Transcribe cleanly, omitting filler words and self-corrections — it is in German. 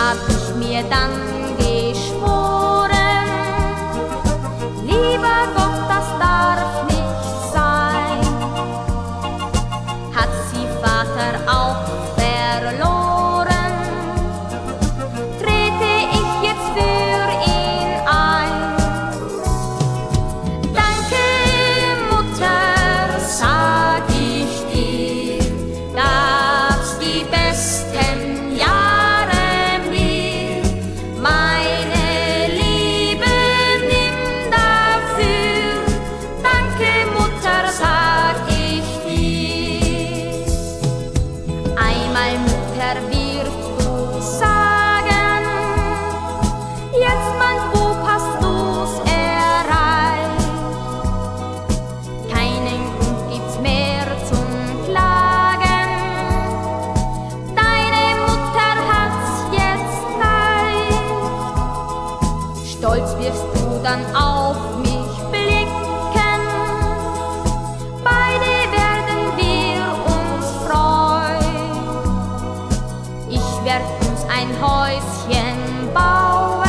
hab ich mir dann geschworen, lieber Gott, das darf nicht sein. Hat sie Vater auch verloren, trete ich jetzt für ihn ein. Danke, Mutter, sag ich dir, gab's die besten Jahre mir. Meine Liebe, nimm dafür. Danke, Mutter, sag ich dir. Einmal, Mutter, wirst du sagen, jetzt, mein Bub, hast du's erreicht. Keinen Grund gibt's mehr zum Klagen, deine Mutter hat's jetzt leicht. Stolz wirst du dann auf mich blicken, beide werden wir uns freuen. Ich werd uns ein Häuschen bauen,